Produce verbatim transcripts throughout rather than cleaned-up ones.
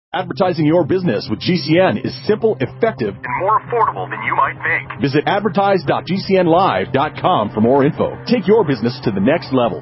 Advertising your business with G C N is simple, effective, and more affordable than you might think. Visit advertise dot g c n live dot com for more info. Take your business to the next level.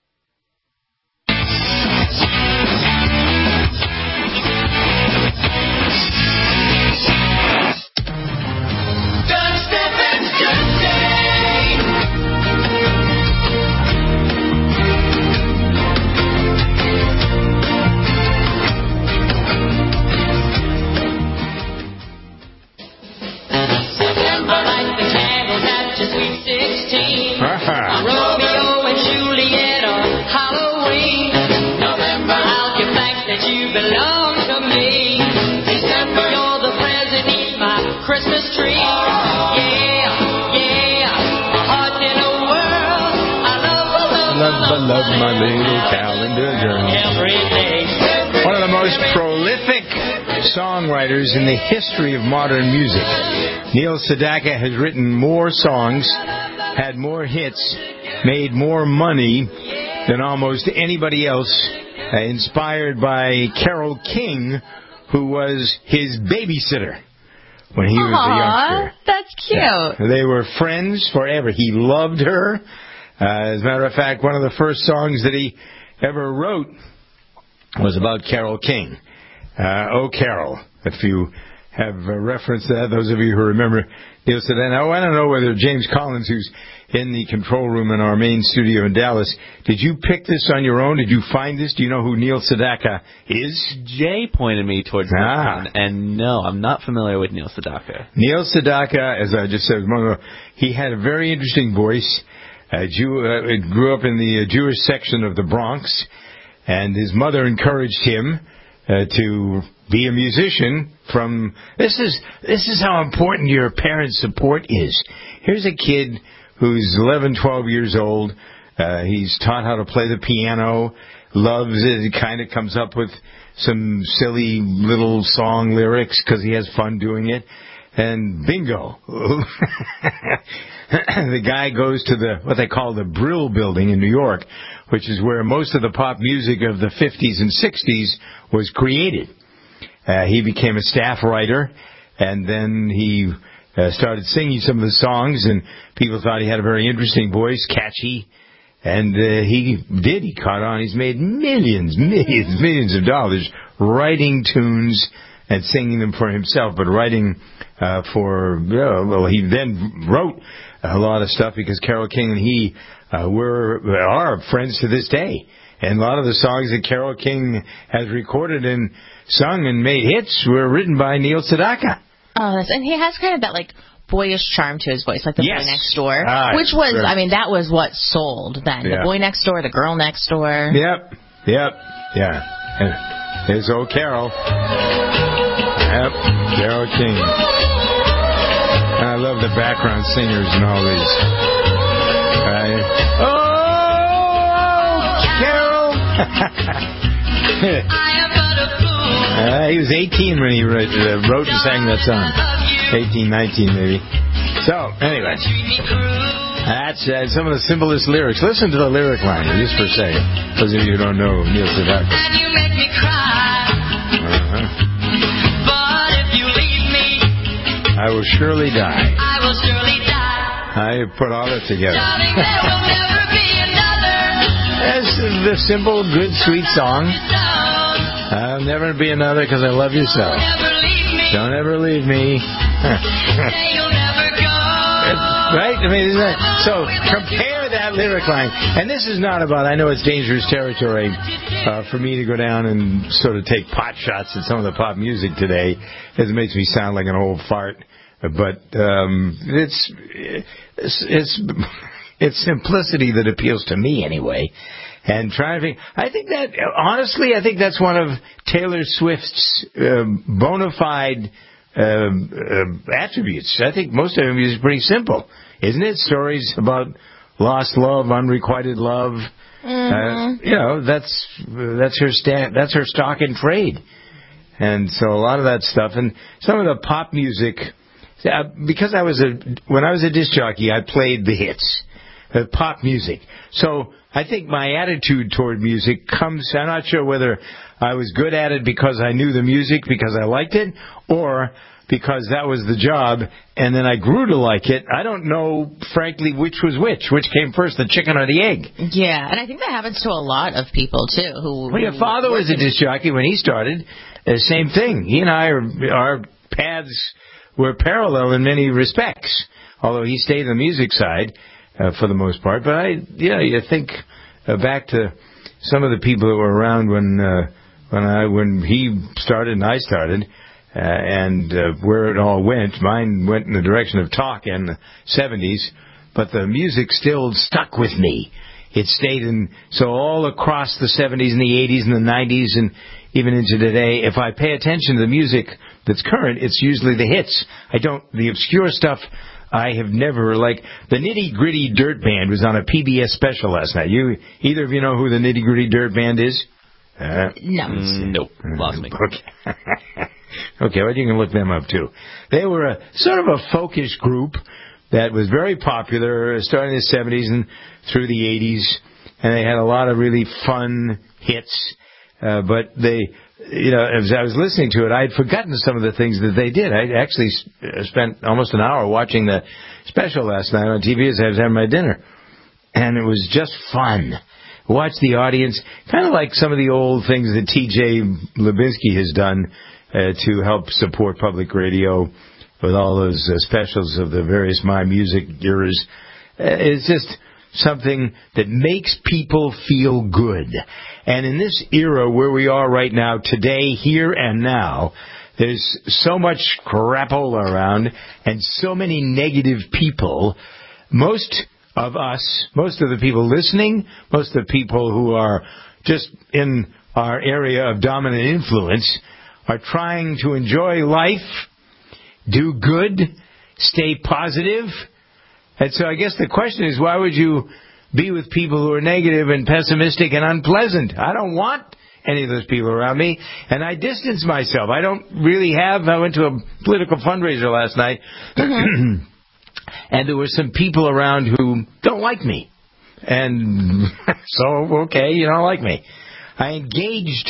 Romeo and Juliet or Halloween. November, I'll get back that you belong to me. December, you're the present in my Christmas tree. Yeah, yeah, my heart in a whirl. I love, I love, love, I love my little calendar girl. Every day. One of the most prolific songwriters in the history of modern music. Neil Sedaka has written more songs, had more hits, made more money than almost anybody else, uh, inspired by Carole King, who was his babysitter when he Aww, was a youngster. That's cute. Yeah. They were friends forever. He loved her. Uh, as a matter of fact, one of the first songs that he ever wrote was about Carole King. Uh, oh, Carol, if you have a reference to that, those of you who remember Neil Sedaka. Now, I don't know whether James Collins, who's in the control room in our main studio in Dallas, did you pick this on your own? Did you find this? Do you know who Neil Sedaka is? Jay pointed me towards ah. that one, and no, I'm not familiar with Neil Sedaka. Neil Sedaka, as I just said a moment ago, he had a very interesting voice. Uh, Jew, uh, grew up in the uh, Jewish section of the Bronx, and his mother encouraged him Uh, to be a musician. From this is this is how important your parents' support is. Here's a kid who's eleven, twelve years old. Uh, he's taught how to play the piano, loves it. He kind of comes up with some silly little song lyrics because he has fun doing it. And bingo, the guy goes to the what they call the Brill Building in New York, which is where most of the pop music of the fifties and sixties was created. Uh, he became a staff writer, and then he uh, started singing some of the songs, and people thought he had a very interesting voice, catchy, and uh, he did. He caught on. He's made millions, millions, millions of dollars writing tunes and singing them for himself, but writing uh, for, uh, well, he then wrote a lot of stuff because Carole King and he uh, were are friends to this day. And a lot of the songs that Carole King has recorded and sung and made hits were written by Neil Sedaka. Oh, and he has kind of that, like, boyish charm to his voice, like the yes. boy next door, ah, which was, sure. I mean, that was what sold then. Yeah. The boy next door, the girl next door. Yep, yep, yeah. And there's old Carol. Yep, Carole King. And I love the background singers and all these. Uh, oh, Carol! uh, he was eighteen when he wrote, uh, wrote and sang that song. eighteen, nineteen maybe. So, anyway. That's uh, some of the simplest lyrics. Listen to the lyric line just for a second. Those of you who don't know Neil Sedaka. And you make me cry. Uh-huh. But if you leave me, I will surely die. I will surely die. I put all that together. Darling, there will never be another. That's the simple, good, sweet song. I'll never be another because I love you so. Don't ever leave me. Don't ever leave me. Say you'll never go. Right? I mean, isn't that, so compare that lyric line. And this is not about, I know it's dangerous territory uh, for me to go down and sort of take pot shots at some of the pop music today. It makes me sound like an old fart. But um, it's, it's it's it's simplicity that appeals to me anyway. And trying to think, I think that, honestly, I think that's one of Taylor Swift's uh, bona fide uh, uh, attributes. I think most of them is pretty simple, isn't it? Stories about lost love, unrequited love. Mm-hmm. Uh, you know, that's that's her sta- that's her stock in trade. And so a lot of that stuff, and some of the pop music. Uh, because I was a when I was a disc jockey, I played the hits, uh, pop music. So I think my attitude toward music comes. I'm not sure whether I was good at it because I knew the music, because I liked it, or because that was the job, and then I grew to like it. I don't know, frankly, which was which. Which came first, the chicken or the egg? Yeah, and I think that happens to a lot of people, too. Who, Well, your father was a disc jockey when he started. Uh, same thing. He and I, are, our paths were parallel in many respects, although he stayed on the music side uh, for the most part. But I, yeah, you think uh, back to some of the people that were around when uh, when I when he started and I started, uh, and uh, where it all went. Mine went in the direction of talk in the seventies, but the music still stuck with me. It stayed in, so all across the seventies and the eighties and the nineties and even into today, if I pay attention to the music that's current, it's usually the hits. I don't, the obscure stuff, I have never, like, the Nitty Gritty Dirt Band was on a P B S special last night. You, either of you know who the Nitty Gritty Dirt Band is? Uh, no. Mm, nope. Lost me. Okay. Okay, well, you can look them up, too. They were a sort of a folkish group that was very popular starting in the seventies and through the eighties, and they had a lot of really fun hits. Uh, but they, you know, as I was listening to it, I had forgotten some of the things that they did. I actually spent almost an hour watching the special last night on T V as I was having my dinner, and it was just fun. Watch the audience, kind of like some of the old things that T J Lubinsky has done uh, to help support public radio with all those uh, specials of the various My Music eras. Uh, it's just something that makes people feel good. And in this era where we are right now, today, here and now, there's so much crapola around and so many negative people. Most of us, most of the people listening, most of the people who are just in our area of dominant influence are trying to enjoy life, do good, stay positive. And so I guess the question is, why would you be with people who are negative and pessimistic and unpleasant? I don't want any of those people around me, and I distance myself. I don't really have, I went to a political fundraiser last night, mm-hmm. and there were some people around who don't like me. And so, okay, you don't like me. I engaged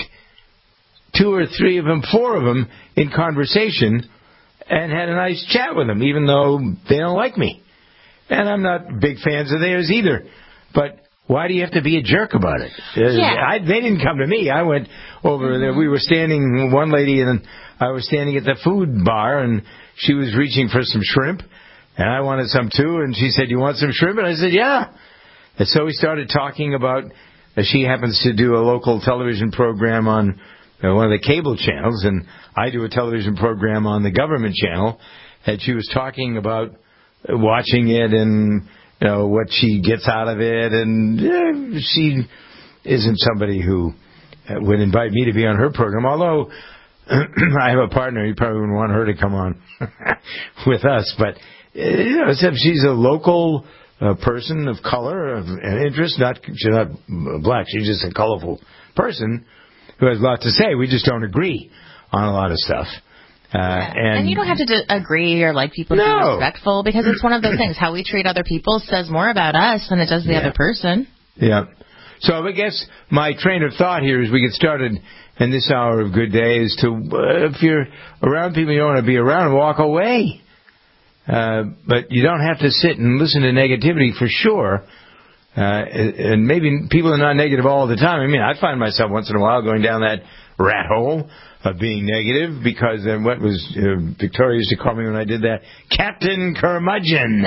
two or three of them, four of them, in conversation and had a nice chat with them, even though they don't like me. And I'm not big fans of theirs either. But why do you have to be a jerk about it? Yeah. I, they didn't come to me. I went over mm-hmm. there. We were standing, one lady and I was standing at the food bar, and she was reaching for some shrimp, and I wanted some too, and she said, "You want some shrimp?" And I said, "Yeah." And so we started talking about, uh, she happens to do a local television program on uh, one of the cable channels, and I do a television program on the government channel, and she was talking about watching it and, you know, what she gets out of it, and uh, she isn't somebody who uh, would invite me to be on her program, although I have a partner, you probably wouldn't want her to come on with us, but uh, you know, except she's a local uh, person of color of, and interest, not she's not black, she's just a colorful person who has a lot to say. We just don't agree on a lot of stuff. Uh, yeah. and, and you don't have to d- agree or like people to no. be respectful, because it's one of those things. How we treat other people says more about us than it does the yeah. other person. Yeah. So I guess my train of thought here as we get started in this hour of Good Day is to, uh, if you're around people you don't want to be around, walk away. Uh, but you don't have to sit and listen to negativity for sure. Uh, and maybe people are not negative all the time. I mean, I find myself once in a while going down that rat hole of being negative, because then what was uh, Victoria used to call me when I did that, Captain Curmudgeon.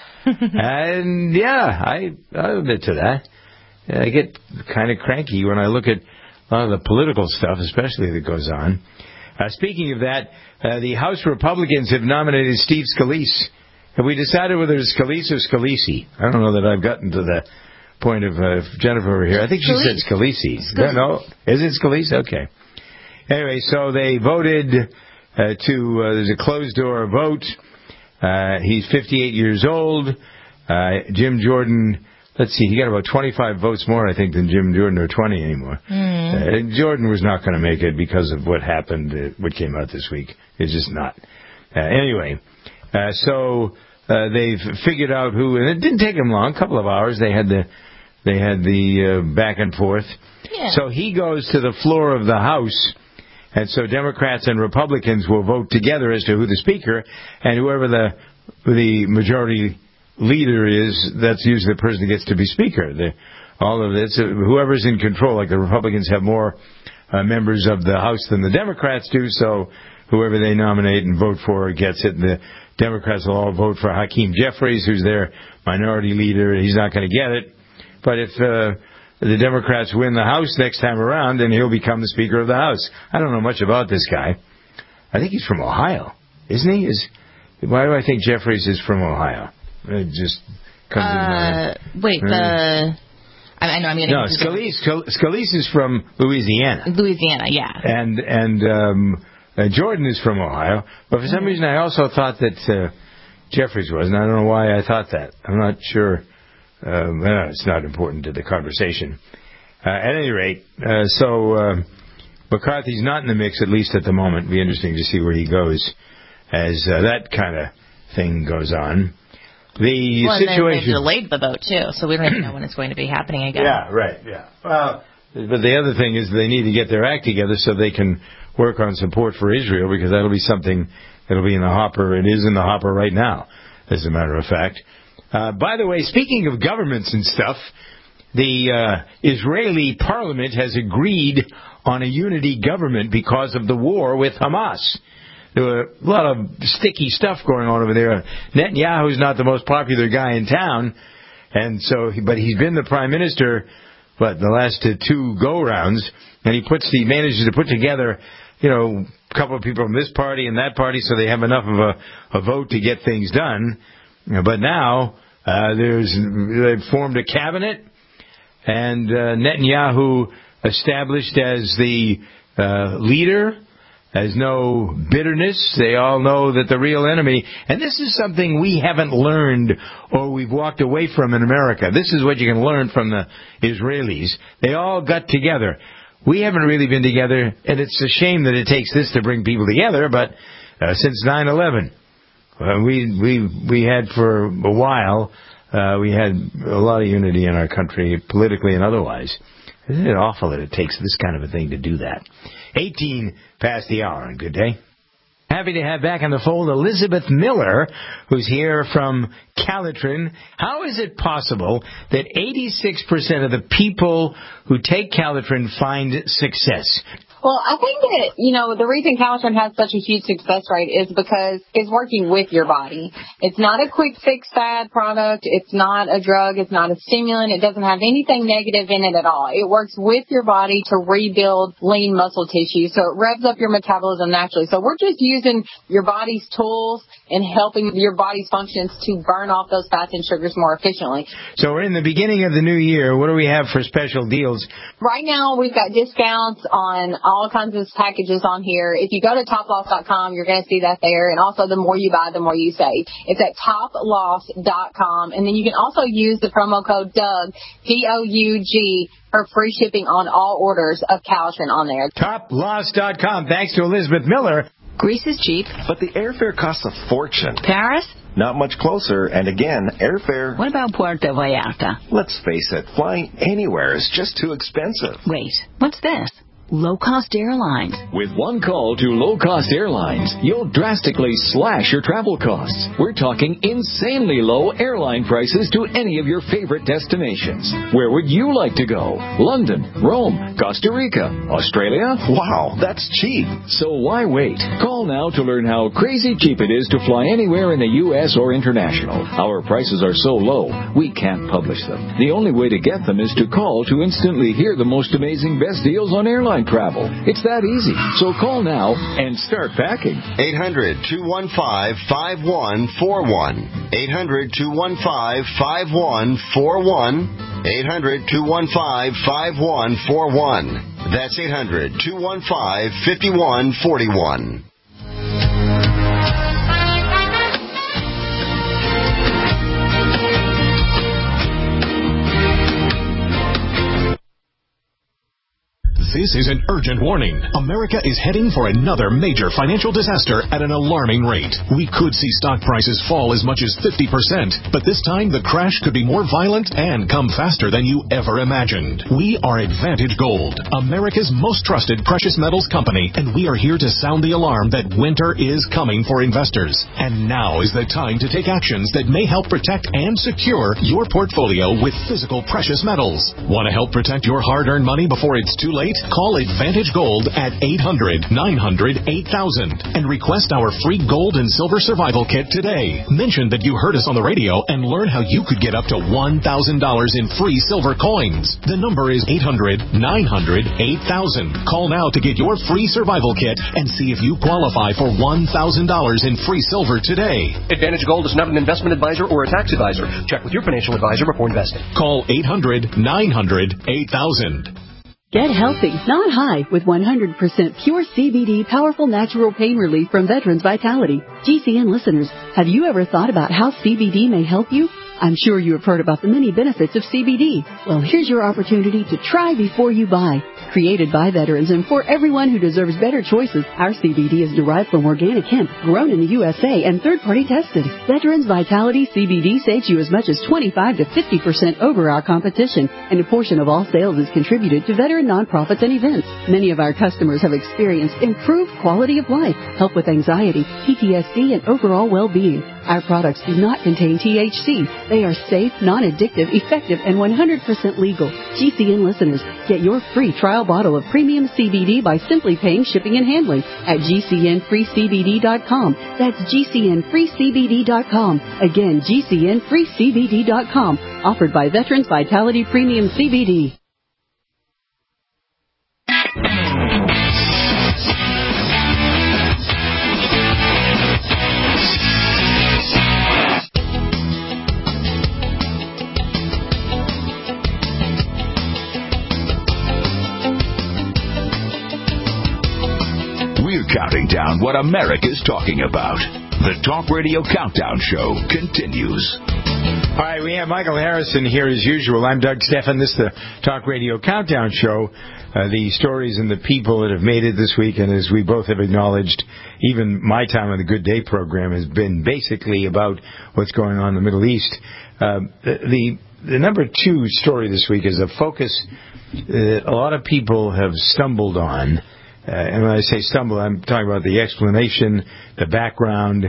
And yeah, I I'll admit to that. I get kind of cranky when I look at a lot of the political stuff, especially that goes on. Uh, speaking of that, uh, the House Republicans have nominated Steve Scalise. Have we decided whether it's Scalise or Scalise? I don't know that I've gotten to the point of uh, Jennifer over here. I think she Scalise. said Scalise. No, no, is it Scalise? Okay. Anyway, so they voted uh, to, uh, there's a closed-door vote. Uh, he's fifty-eight years old. Uh, Jim Jordan, let's see, he got about twenty-five votes more, I think, than Jim Jordan, or twenty anymore. Mm. Uh, Jordan was not going to make it because of what happened, uh, what came out this week. It's just not. Uh, anyway, uh, so uh, they've figured out who, and it didn't take them long, a couple of hours. They had the They had the uh, back and forth. Yeah. So he goes to the floor of the House, and so Democrats and Republicans will vote together as to who the Speaker, and whoever the the majority leader is, that's usually the person that gets to be Speaker. The, all of this, whoever's in control, like the Republicans have more uh, members of the House than the Democrats do, so whoever they nominate and vote for gets it. And the Democrats will all vote for Hakeem Jeffries, who's their minority leader. He's not going to get it. But if uh, the Democrats win the House next time around, then he'll become the Speaker of the House. I don't know much about this guy. I think he's from Ohio, isn't he? Is why do I think Jeffries is from Ohio? It just comes uh, in mind. Wait, the... I, I know I'm getting... No, Scalise, Scalise is from Louisiana. Louisiana, yeah. And and um, uh, Jordan is from Ohio. But for some reason, I also thought that uh, Jeffries was, and I don't know why I thought that. I'm not sure. Uh, well, it's not important to the conversation. Uh, at any rate, uh, so uh, McCarthy's not in the mix, at least at the moment. It'll be interesting to see where he goes as uh, that kind of thing goes on. The well, situation... and they delayed the vote, too, so we don't even know when it's going to be happening again. Yeah, right, yeah. Well, but the other thing is they need to get their act together so they can work on support for Israel, because that'll be something that'll be in the hopper. It is in the hopper right now, as a matter of fact. Uh, by the way, speaking of governments and stuff, the uh, Israeli parliament has agreed on a unity government because of the war with Hamas. There were a lot of sticky stuff going on over there. Netanyahu's not the most popular guy in town, and so, but he's been the prime minister, what, the last uh, two go-rounds, and he puts, he manages to put together, you know, a couple of people from this party and that party, so they have enough of a, a vote to get things done. But now uh, there's they've formed a cabinet, and uh, Netanyahu established as the uh, leader. Has no bitterness. They all know that the real enemy, and this is something we haven't learned or we've walked away from in America. This is what you can learn from the Israelis. They all got together. We haven't really been together, and it's a shame that it takes this to bring people together, but uh, since nine eleven, uh, we, we, we had for a while, uh, we had a lot of unity in our country, politically and otherwise. Isn't it awful that it takes this kind of a thing to do that? eighteen past the hour, and good day. Happy to have back on the fold Elizabeth Miller, who's here from Calitrin. How is it possible that eighty-six percent of the people who take Calitrin find success? Well, I think that, you know, the reason Calitrin has such a huge success rate is because it's working with your body. It's not a quick fix fad product. It's not a drug. It's not a stimulant. It doesn't have anything negative in it at all. It works with your body to rebuild lean muscle tissue. So it revs up your metabolism naturally. So we're just using your body's tools and helping your body's functions to burn off those fats and sugars more efficiently. So we're in the beginning of the new year. What do we have for special deals? Right now, we've got discounts on all kinds of packages on here. If you go to top loss dot com, you're going to see that there. And also, the more you buy, the more you save. It's at top loss dot com. And then you can also use the promo code Doug, D O U G, for free shipping on all orders of Calitrin on there. top loss dot com. Thanks to Elizabeth Miller. Greece is cheap. But the airfare costs a fortune. Paris? Not much closer, and again, airfare... What about Puerto Vallarta? Let's face it, flying anywhere is just too expensive. Wait, what's this? Low-cost airlines. With one call to low-cost airlines, you'll drastically slash your travel costs. We're talking insanely low airline prices to any of your favorite destinations. Where would you like to go? London, Rome, Costa Rica, Australia? Wow, that's cheap. So why wait? Call now to learn how crazy cheap it is to fly anywhere in the U S or international. Our prices are so low, we can't publish them. The only way to get them is to call to instantly hear the most amazing best deals on airline travel. It's that easy. So call now and start packing. eight hundred, two one five, five one four one. eight hundred, two one five, five one four one. eight hundred, two one five, five one four one. That's eight hundred, two one five, five one four one. This is an urgent warning. America is heading for another major financial disaster at an alarming rate. We could see stock prices fall as much as fifty percent, but this time the crash could be more violent and come faster than you ever imagined. We are Advantage Gold, America's most trusted precious metals company, and we are here to sound the alarm that winter is coming for investors. And now is the time to take actions that may help protect and secure your portfolio with physical precious metals. Want to help protect your hard-earned money before it's too late? Call Advantage Gold at eight hundred, nine hundred, eight thousand and request our free gold and silver survival kit today. Mention that you heard us on the radio and learn how you could get up to one thousand dollars in free silver coins. The number is eight hundred, nine hundred, eight thousand. Call now to get your free survival kit and see if you qualify for one thousand dollars in free silver today. Advantage Gold is not an investment advisor or a tax advisor. Check with your financial advisor before investing. Call eight hundred, nine hundred, eight thousand. Get healthy, not high, with one hundred percent pure C B D powerful natural pain relief from Veterans Vitality. G C N listeners, have you ever thought about how C B D may help you? I'm sure you have heard about the many benefits of C B D. Well, here's your opportunity to try before you buy. Created by veterans and for everyone who deserves better choices, our C B D is derived from organic hemp, grown in the U S A and third-party tested. Veterans Vitality C B D saves you as much as twenty-five to fifty percent over our competition, and a portion of all sales is contributed to veteran nonprofits and events. Many of our customers have experienced improved quality of life, help with anxiety, P T S D, and overall well-being. Our products do not contain T H C. They are safe, non-addictive, effective, and one hundred percent legal. G C N listeners, get your free trial bottle of premium C B D by simply paying shipping and handling at G C N free C B D dot com. That's G C N free C B D dot com. Again, G C N free C B D dot com. Offered by Veterans Vitality Premium C B D. We're counting down what America's talking about. The Talk Radio Countdown Show continues. All right, we have Michael Harrison here as usual. I'm Doug Stephan. This is the Talk Radio Countdown Show. Uh, the stories and the people that have made it this week, and as we both have acknowledged, even my time on the Good Day program has been basically about what's going on in the Middle East. Uh, the, the number two story this week is a focus that a lot of people have stumbled on. Uh, and when I say stumble, I'm talking about the explanation, the background,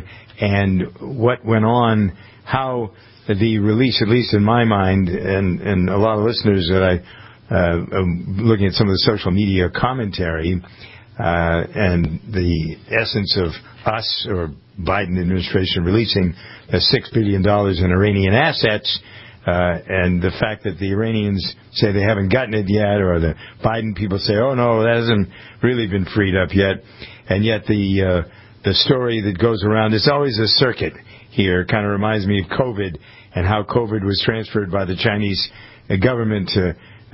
and what went on, how the release, at least in my mind, and, and a lot of listeners that I, uh, am looking at some of the social media commentary, uh, and the essence of us or Biden administration releasing uh, six billion dollars in Iranian assets, Uh, and the fact that the Iranians say they haven't gotten it yet, or the Biden people say, oh, no, that hasn't really been freed up yet. And yet the uh, the story that goes around, it's always a circuit here. It kind of reminds me of COVID and how COVID was transferred by the Chinese government to,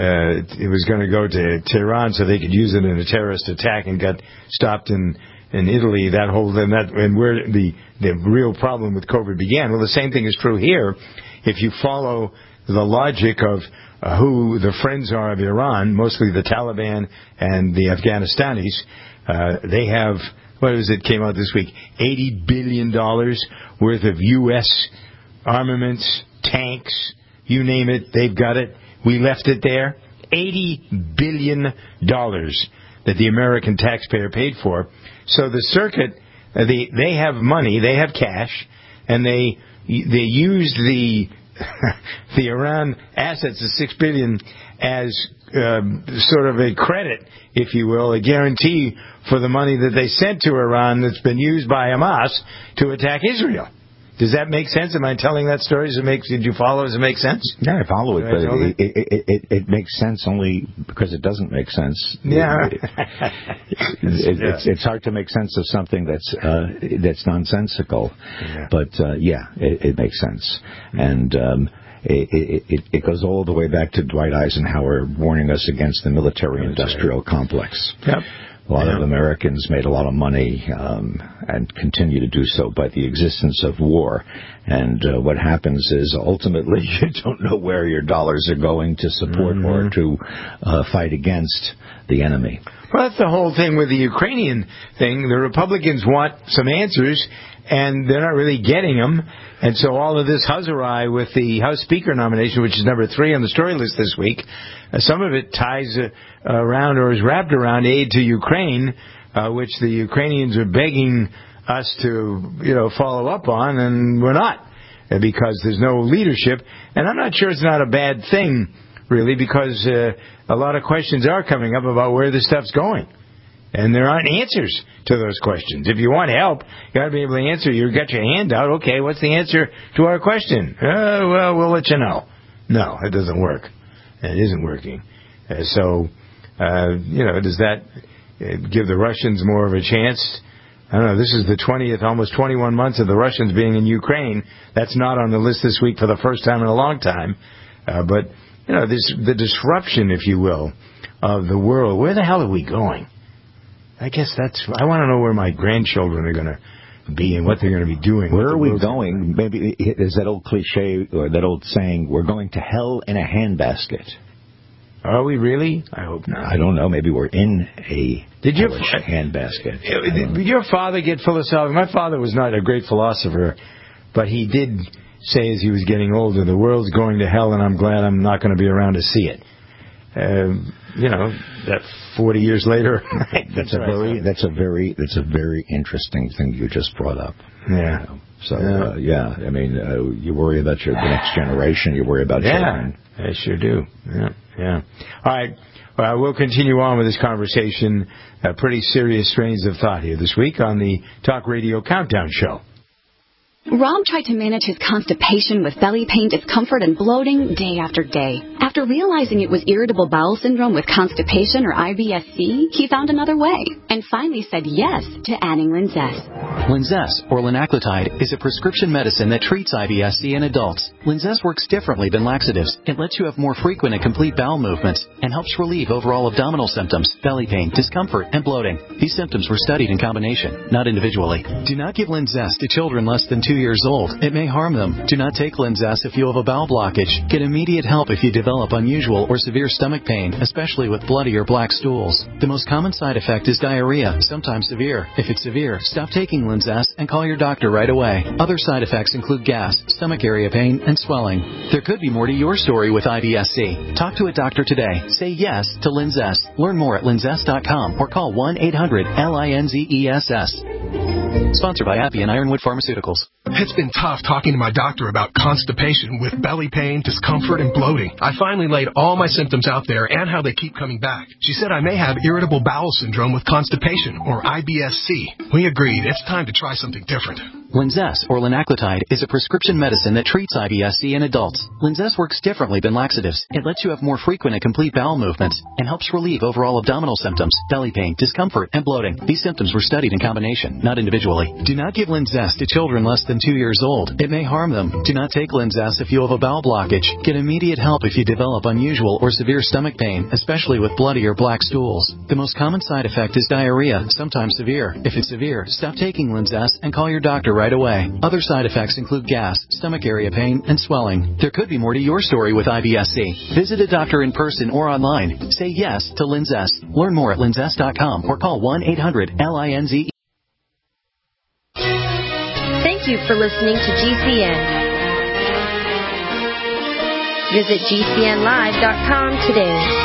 uh, it was going to go to Tehran so they could use it in a terrorist attack, and got stopped in in Italy. That whole, and, that, and where the, the real problem with COVID began. Well, the same thing is true here. If you follow the logic of uh, who the friends are of Iran, mostly the Taliban and the Afghanistanis, uh, they have, what was it came out this week, eighty billion dollars worth of U S armaments, tanks, you name it, they've got it. We left it there. eighty billion dollars that the American taxpayer paid for. So the circuit, uh, they, they have money, they have cash, and they they used the the Iran assets of six billion dollars as um, sort of a credit, if you will, a guarantee for the money that they sent to Iran that's been used by Hamas to attack Israel. Does that make sense? Am I telling that story? Does it make, did you follow? Does it make sense? Yeah, I follow it, but it, it, it, it, it makes sense only because it doesn't make sense. Yeah. It, it, it's, it's hard to make sense of something that's uh, that's nonsensical. Yeah. But, uh, yeah, it, it makes sense. Mm-hmm. And um, it, it, it goes all the way back to Dwight Eisenhower warning us against the military-industrial complex. Yep. A lot yeah. of Americans made a lot of money um, and continue to do so by the existence of war. And uh, what happens is ultimately you don't know where your dollars are going to support mm-hmm. or to uh, fight against the enemy. Well, that's the whole thing with the Ukrainian thing. The Republicans want some answers, and they're not really getting them. And so all of this huzzarai with the House Speaker nomination, which is number three on the story list this week, uh, some of it ties uh, around or is wrapped around aid to Ukraine, uh, which the Ukrainians are begging us to, you know, follow up on, and we're not, uh, because there's no leadership. And I'm not sure it's not a bad thing, really, because uh, a lot of questions are coming up about where this stuff's going. And there aren't answers to those questions. If you want help, you got to be able to answer. You've got your hand out. Okay, what's the answer to our question? Uh, well, we'll let you know. No, it doesn't work. It isn't working. Uh, so, uh, you know, does that uh, give the Russians more of a chance? I don't know. This is the twentieth, almost twenty-one months of the Russians being in Ukraine. That's not on the list this week for the first time in a long time. Uh, but, you know, this, the disruption, if you will, of the world. Where the hell are we going? I guess that's... I want to know where my grandchildren are going to be and what they're going to be doing. Where are we going? Maybe there's that old cliche or that old saying, we're going to hell in a handbasket. Are we really? I hope not. I don't know. Maybe we're in a Did your handbasket. Did your father get philosophical? My father was not a great philosopher, but he did say as he was getting older, the world's going to hell and I'm glad I'm not going to be around to see it. Uh, you know, that forty years later. that's a very, that's a very, that's a very interesting thing you just brought up. Yeah. You know? So yeah. Uh, yeah, I mean, uh, you worry about your the next generation. You worry about yeah, children. I sure do. Yeah, yeah. All right. Well, we'll continue on with this conversation. Uh, pretty serious strains of thought here this week on the Talk Radio Countdown Show. Rob tried to manage his constipation with belly pain, discomfort, and bloating day after day. After realizing it was irritable bowel syndrome with constipation or I B S C, he found another way and finally said yes to adding Linzess. Linzess, or linaclotide, is a prescription medicine that treats I B S C in adults. Linzess works differently than laxatives. It lets you have more frequent and complete bowel movements and helps relieve overall abdominal symptoms, belly pain, discomfort, and bloating. These symptoms were studied in combination, not individually. Do not give Linzess to children less than two years old. It may harm them. Do not take Linzess if you have a bowel blockage. Get immediate help if you develop unusual or severe stomach pain, especially with bloody or black stools. The most common side effect is diarrhea, sometimes severe. If it's severe, stop taking Linzess and call your doctor right away. Other side effects include gas, stomach area pain, and swelling. There could be more to your story with I B S C. Talk to a doctor today. Say yes to Linzess. Learn more at linzess dot com or call one eight hundred L I N Z E S S. Sponsored by Appy and Ironwood Pharmaceuticals. It's been tough talking to my doctor about constipation with belly pain, discomfort, and bloating. I finally laid all my symptoms out there and how they keep coming back. She said I may have irritable bowel syndrome with constipation, or I B S C. We agreed it's time to try something different. Linzess, or linaclotide, is a prescription medicine that treats I B S C in adults. Linzess works differently than laxatives. It lets you have more frequent and complete bowel movements and helps relieve overall abdominal symptoms, belly pain, discomfort, and bloating. These symptoms were studied in combination, not individually. Do not give Linzess to children less than two years old. It may harm them. Do not take Linzess if you have a bowel blockage. Get immediate help if you develop unusual or severe stomach pain, especially with bloody or black stools. The most common side effect is diarrhea, sometimes severe. If it's severe, stop taking Linzess and call your doctor right away. Other side effects include gas, stomach area pain, and swelling. There could be more to your story with I B S C. Visit a doctor in person or online. Say yes to Linzess. Learn more at linzess dot com or call one eight hundred L I N Z E. Thank you for listening to G C N. Visit G C N live dot com today.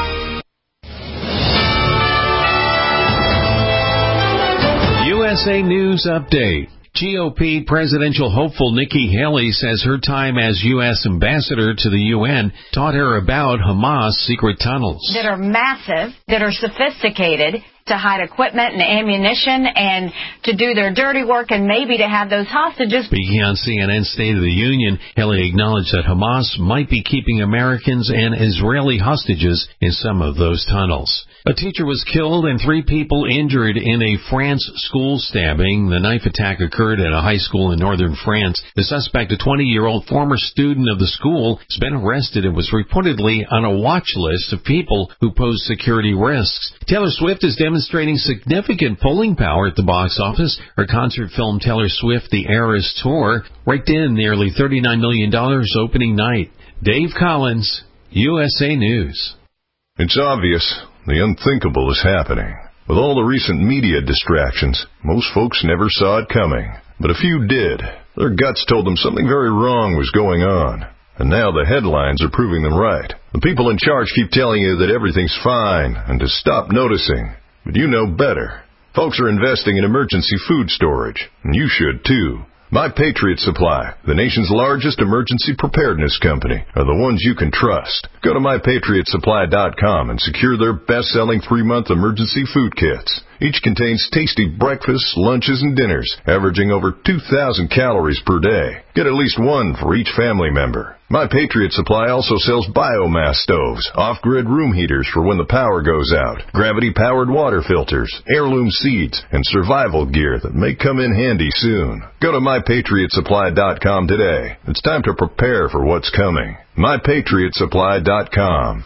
U S A News Update. G O P presidential hopeful Nikki Haley says her time as U S ambassador to the U N taught her about Hamas secret tunnels. That are massive, that are sophisticated, to hide equipment and ammunition and to do their dirty work and maybe to have those hostages. Speaking on C N N's State of the Union, Haley acknowledged that Hamas might be keeping Americans and Israeli hostages in some of those tunnels. A teacher was killed and three people injured in a France school stabbing. The knife attack occurred at a high school in northern France. The suspect, a twenty-year-old former student of the school, has been arrested and was reportedly on a watch list of people who pose security risks. Taylor Swift is demonstrating significant pulling power at the box office. Her concert film Taylor Swift The Eras Tour raked in nearly thirty-nine million dollars opening night. Dave Collins, U S A News. It's obvious. the unthinkable is happening. With all the recent media distractions, most folks never saw it coming. But a few did. Their guts told them something very wrong was going on. And now the headlines are proving them right. The people in charge keep telling you that everything's fine and to stop noticing. But you know better. Folks are investing in emergency food storage, and you should too. My Patriot Supply, the nation's largest emergency preparedness company, are the ones you can trust. Go to my patriot supply dot com and secure their best-selling three-month emergency food kits. Each contains tasty breakfasts, lunches, and dinners, averaging over two thousand calories per day. Get at least one for each family member. My Patriot Supply also sells biomass stoves, off-grid room heaters for when the power goes out, gravity-powered water filters, heirloom seeds, and survival gear that may come in handy soon. Go to my patriot supply dot com today. It's time to prepare for what's coming. my patriot supply dot com.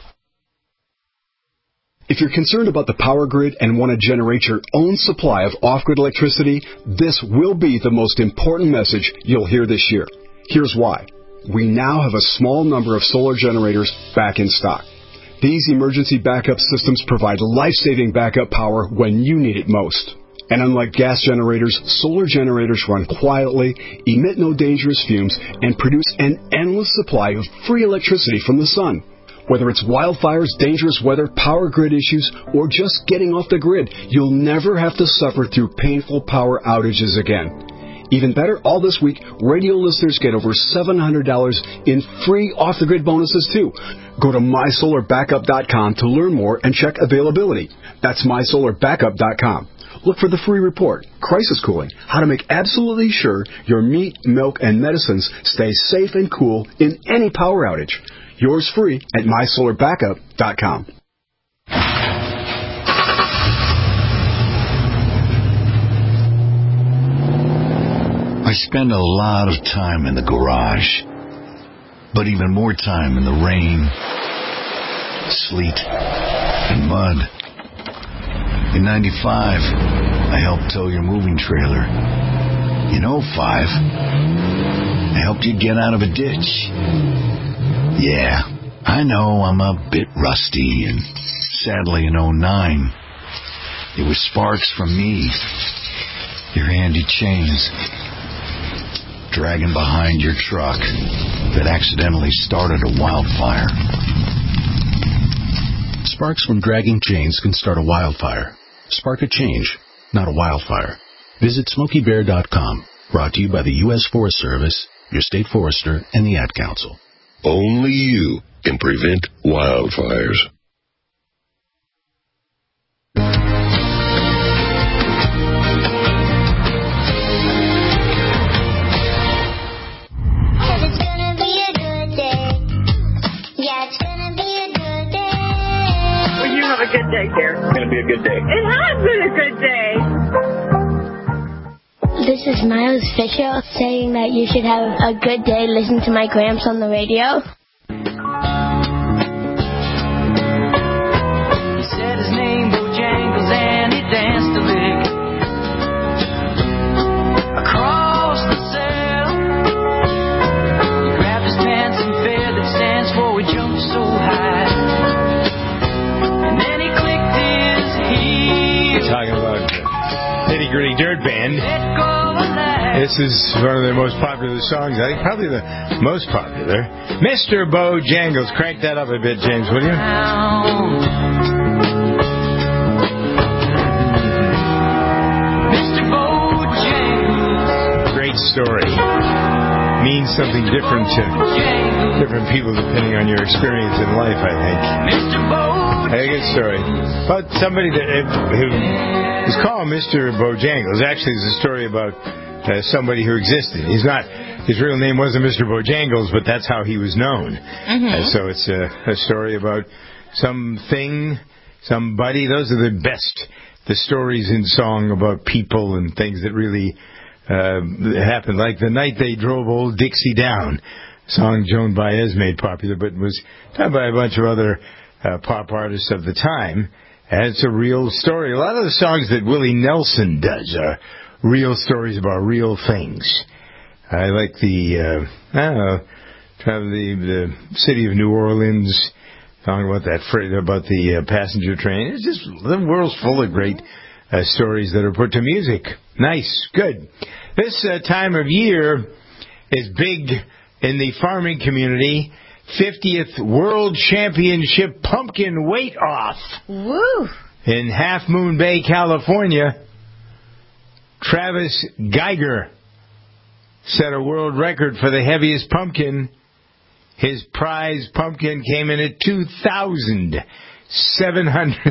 If you're concerned about the power grid and want to generate your own supply of off-grid electricity, this will be the most important message you'll hear this year. Here's why. We now have a small number of solar generators back in stock. These emergency backup systems provide life-saving backup power when you need it most. And unlike gas generators, solar generators run quietly, emit no dangerous fumes, and produce an endless supply of free electricity from the sun. Whether it's wildfires, dangerous weather, power grid issues, or just getting off the grid, you'll never have to suffer through painful power outages again. Even better, all this week, radio listeners get over seven hundred dollars in free off-the-grid bonuses, too. Go to my solar backup dot com to learn more and check availability. That's my solar backup dot com. Look for the free report, Crisis Cooling, how to make absolutely sure your meat, milk, and medicines stay safe and cool in any power outage. Yours free at my solar backup dot com. I spend a lot of time in the garage, but even more time in the rain, sleet, and mud. In ninety-five, I helped tow your moving trailer. In oh five, I helped you get out of a ditch. Yeah, I know I'm a bit rusty, and sadly in oh nine, it was sparks from me, your handy chains, dragging behind your truck that accidentally started a wildfire. Sparks from dragging chains can start a wildfire. Spark a change, not a wildfire. Visit Smokey Bear dot com. Brought to you by the U S Forest Service, your state forester, and the Ad Council. Only you can prevent wildfires. It's gonna be a good day. Yeah, it's gonna be a good day. Well, you have a good day, dear. It's going to be a good day. It has been a good day. This is Miles Fisher saying that you should have a good day listening to my Gramps on the radio. He said his name Bojangles and he danced a lick across the cell. He grabbed his pants and fair that stands for we jumped so high. And then he clicked his heels. Talking about Nitty Gritty Dirt Band. This is one of their most popular songs. I think probably the most popular. Mister Bojangles. Crank that up a bit, James, will you? Mister Bojangles. Great story. Means something different to different people depending on your experience in life, I think. Mister Bojangles. A good story. But somebody that who is called Mister Bojangles. Actually, it's a story about Uh, somebody who existed. He's not, his real name wasn't Mister Bojangles, but that's how he was known. Mm-hmm. Uh, so it's a, a story about something, somebody. Those are the best, the stories in song about people and things that really uh, happened. Like the night they drove old Dixie down, song Joan Baez made popular, but was done by a bunch of other uh, pop artists of the time. And it's a real story. A lot of the songs that Willie Nelson does are real stories about real things. I like the, uh, I don't know, the, the city of New Orleans talking about that freight, about the uh, passenger train. It's just the world's full of great uh, stories that are put to music. Nice, good. This uh, time of year is big in the farming community. fiftieth World Championship Pumpkin Weight Off. Woo! In Half Moon Bay, California, Travis Geiger set a world record for the heaviest pumpkin. His prize pumpkin came in at two thousand seven hundred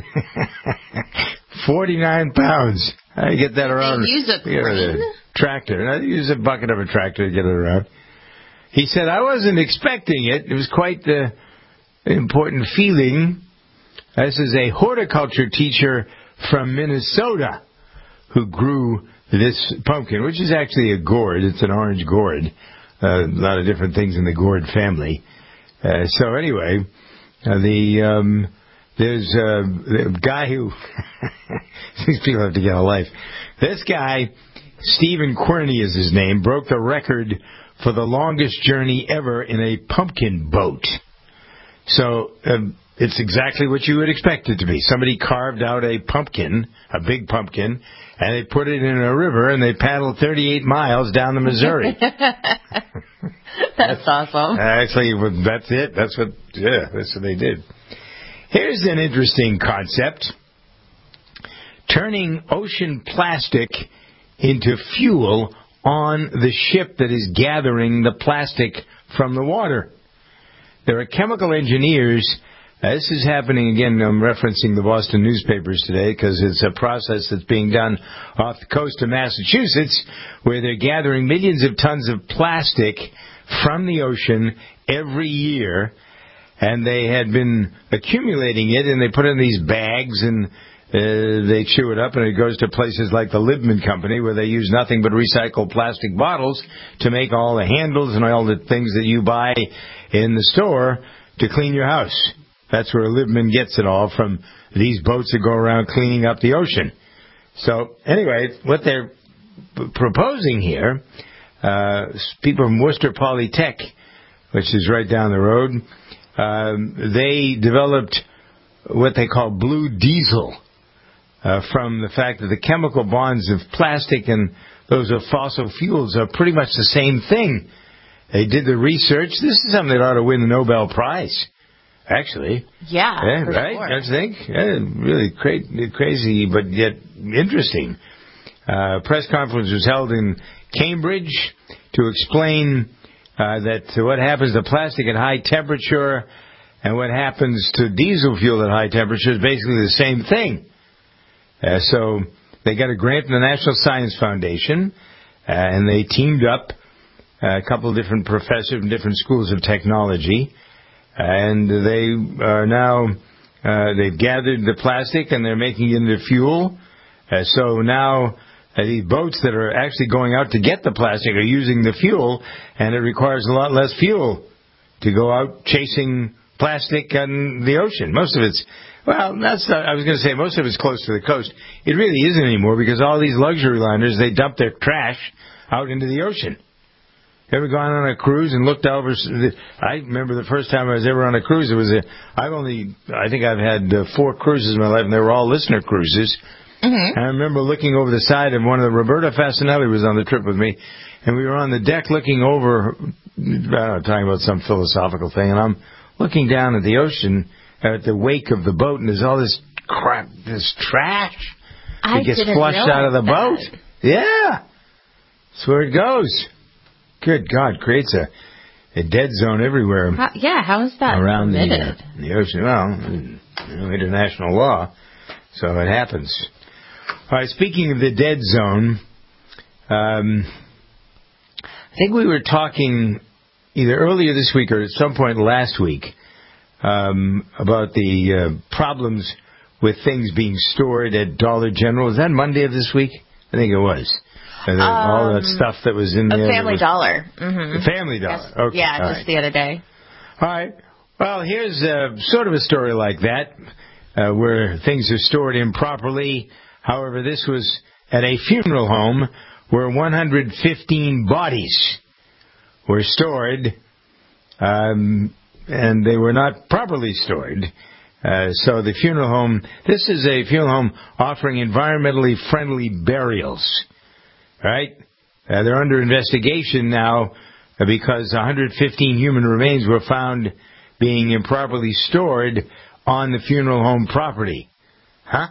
forty-nine pounds. How do you get that around? They use a crane? Tractor. I use a bucket of a tractor to get it around. He said, I wasn't expecting it. It was quite the important feeling. This is a horticulture teacher from Minnesota who grew this pumpkin, which is actually a gourd. It's an orange gourd. Uh, a lot of different things in the gourd family. Uh, so anyway, uh, the um, there's uh, a guy who these people have to get a life. This guy, Stephen Querney is his name, broke the record for the longest journey ever in a pumpkin boat. So um, it's exactly what you would expect it to be. Somebody carved out a pumpkin, a big pumpkin, and they put it in a river, and they paddled thirty-eight miles down the Missouri. That's awesome. Actually, that's it. That's what, yeah, that's what they did. Here's an interesting concept. Turning ocean plastic into fuel on the ship that is gathering the plastic from the water. There are chemical engineers. Uh, this is happening, again, I'm referencing the Boston newspapers today because it's a process that's being done off the coast of Massachusetts where they're gathering millions of tons of plastic from the ocean every year, and they had been accumulating it, and they put it in these bags, and uh, they chew it up, and it goes to places like the Libman Company where they use nothing but recycled plastic bottles to make all the handles and all the things that you buy in the store to clean your house. That's where Libman gets it all, from these boats that go around cleaning up the ocean. So, anyway, what they're p- proposing here, uh, people from Worcester Polytech, which is right down the road, um, they developed what they call blue diesel uh, from the fact that the chemical bonds of plastic and those of fossil fuels are pretty much the same thing. They did the research. This is something that ought to win the Nobel Prize. Actually. Yeah, yeah for right? sure. Don't you think? Yeah, really cra- crazy, but yet interesting. Uh, a press conference was held in Cambridge to explain uh, that what happens to plastic at high temperature and what happens to diesel fuel at high temperature is basically the same thing. Uh, so they got a grant from the National Science Foundation, uh, and they teamed up uh, a couple of different professors from different schools of technology. And they are now, uh, they've gathered the plastic and they're making it into fuel. Uh, so now uh, these boats that are actually going out to get the plastic are using the fuel, and it requires a lot less fuel to go out chasing plastic in the ocean. Most of it's, well, that's not, I was going to say most of it's close to the coast. It really isn't anymore because all these luxury liners, they dump their trash out into the ocean. Ever gone on a cruise and looked over? I remember the first time I was ever on a cruise. It was a. I've only. I think I've had uh, four cruises in my life, and they were all listener cruises. Mm-hmm. I remember looking over the side of one of the. Roberta Fasinelli was on the trip with me, and we were on the deck looking over. I don't know, talking about some philosophical thing, and I'm looking down at the ocean, at the wake of the boat, and there's all this crap, this trash that I gets didn't flushed out of the that. boat. Yeah, that's where it goes. Good God, creates a, a dead zone everywhere. How, yeah, how is that around permitted? the, uh, the ocean? Well, you know, international law, so it happens. All right, speaking of the dead zone, um, I think we were talking either earlier this week or at some point last week um, about the uh, problems with things being stored at Dollar General. Was that Monday of this week? I think it was. And then um, all that stuff that was in there. Family was, Dollar. Mm-hmm. Family Dollar. Yes. Okay. Yeah, all just right. the other day. All right. Well, here's uh, sort of a story like that, uh, where things are stored improperly. However, this was at a funeral home where one hundred fifteen bodies were stored. Um, and they were not properly stored. Uh, so the funeral home, this is a funeral home offering environmentally friendly burials, right? Uh, they're under investigation now uh, because one hundred fifteen human remains were found being improperly stored on the funeral home property. Huh?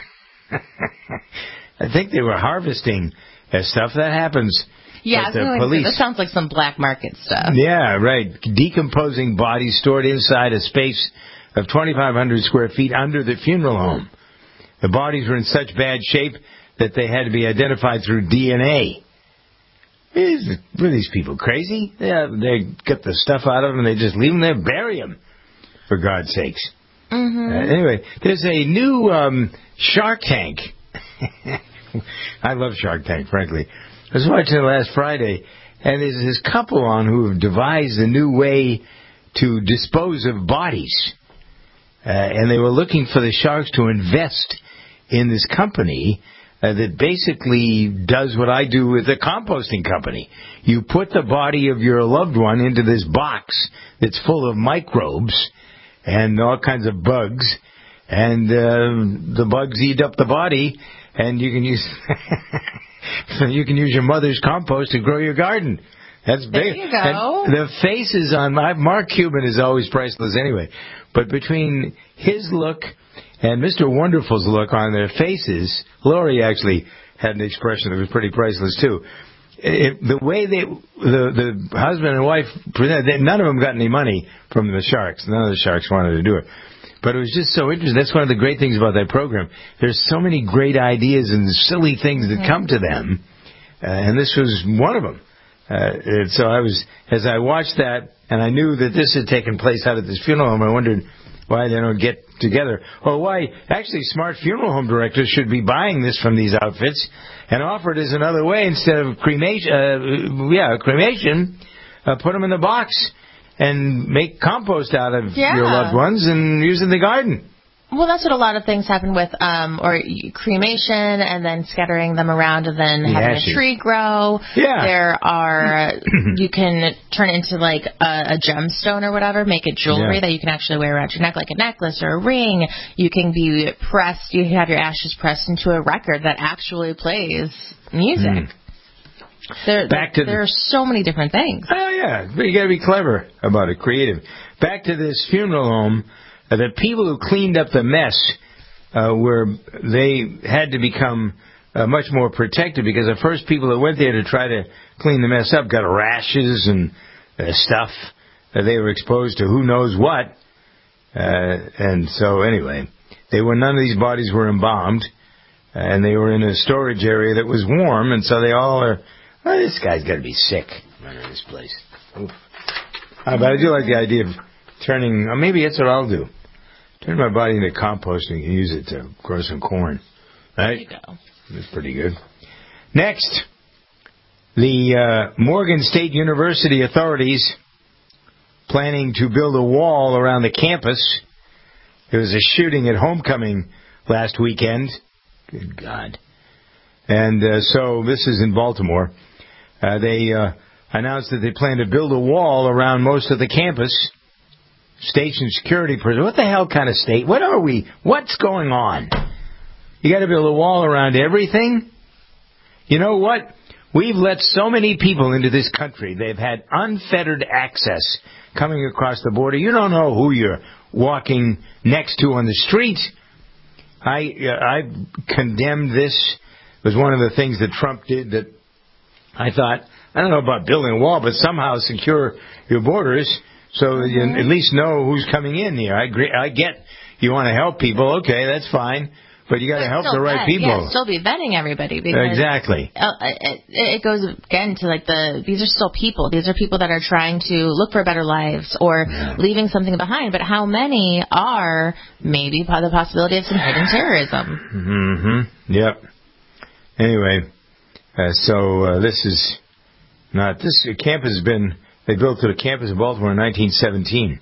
I think they were harvesting uh, stuff. That happens. Yeah, at the police. That sounds like some black market stuff. Yeah, right. Decomposing bodies stored inside a space of twenty-five hundred square feet under the funeral home. The bodies were in such bad shape that they had to be identified through D N A. Is, were these people crazy? Yeah, they get the stuff out of them and they just leave them there, bury them, for God's sakes. Mm-hmm. Uh, anyway, there's a new um, Shark Tank. I love Shark Tank, frankly. I was watching it last Friday, and there's this couple on who have devised a new way to dispose of bodies. Uh, and they were looking for the sharks to invest in this company uh, that basically does what I do with a composting company. You put the body of your loved one into this box that's full of microbes and all kinds of bugs, and uh, the bugs eat up the body, and you can use you can use your mother's compost to grow your garden. That's big. There you go. And the faces on my Mark Cuban is always priceless anyway. But between his look and Mister Wonderful's look on their faces, Lori actually had an expression that was pretty priceless too. It, the way they, the the husband and wife presented, none of them got any money from the sharks. None of the sharks wanted to do it. But it was just so interesting. That's one of the great things about that program. There's so many great ideas and silly things that come to them, uh, and this was one of them. Uh, and so I was, as I watched that, and I knew that this had taken place out at this funeral home, I wondered why they don't get together, or why actually smart funeral home directors should be buying this from these outfits and offer it as another way instead of cremation. Uh, yeah, cremation. Uh, put them in the box and make compost out of yeah. your loved ones and use it in the garden. Well, that's what a lot of things happen with, um, or cremation and then scattering them around and then The having ashes. a tree grow. Yeah. There are, you can turn it into like a, a gemstone or whatever, make it jewelry Yeah. that you can actually wear around your neck like a necklace or a ring. You can be pressed, you can have your ashes pressed into a record that actually plays music. Mm. There, Back there, to the- there are so many different things. Oh, yeah. But you got to be clever about it, creative. Back to this funeral home. Uh, the people who cleaned up the mess uh, were, they had to become uh, much more protected because the first people that went there to try to clean the mess up got rashes and uh, stuff. Uh, they were exposed to who knows what. Uh, and so, anyway, they were none of these bodies were embalmed. And they were in a storage area that was warm, and so they all are, oh, this guy's got to be sick running this place. Oof. Uh, but I do like the idea of turning, or maybe that's what I'll do. Turn my body into composting and use it to grow some corn. Right? There you go. That's pretty good. Next, the uh, Morgan State University authorities planning to build a wall around the campus. There was a shooting at homecoming last weekend. Good God. And uh, so this is in Baltimore. Uh, they uh, announced that they plan to build a wall around most of the campus. Station security person. What the hell kind of state? What are we? What's going on? You got to build a wall around everything? You know what? We've let so many people into this country. They've had unfettered access coming across the border. You don't know who you're walking next to on the street. I uh, I condemned this. It was one of the things that Trump did that I thought, I don't know about building a wall, but somehow secure your borders so that you at least know who's coming in here. I agree. I get you want to help people. Okay, that's fine. But you got to help Still the right vet, people. Yeah, still be vetting everybody. Because Exactly. uh, It, it goes again to like the, these are still people. These are people that are trying to look for better lives or Yeah. leaving something behind. But how many are maybe by the possibility of some hidden terrorism? Mm-hmm. Yep. Anyway, uh, so uh, this is not, this campus has been, they built to the campus in Baltimore in nineteen seventeen.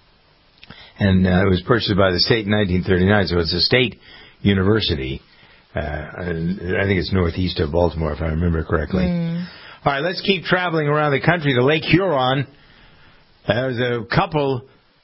And uh, it was purchased by the state in nineteen thirty-nine, so it's a state university. Uh, I think it's northeast of Baltimore, if I remember correctly. Mm. All right, let's keep traveling around the country to Lake Huron. Uh, There's a couple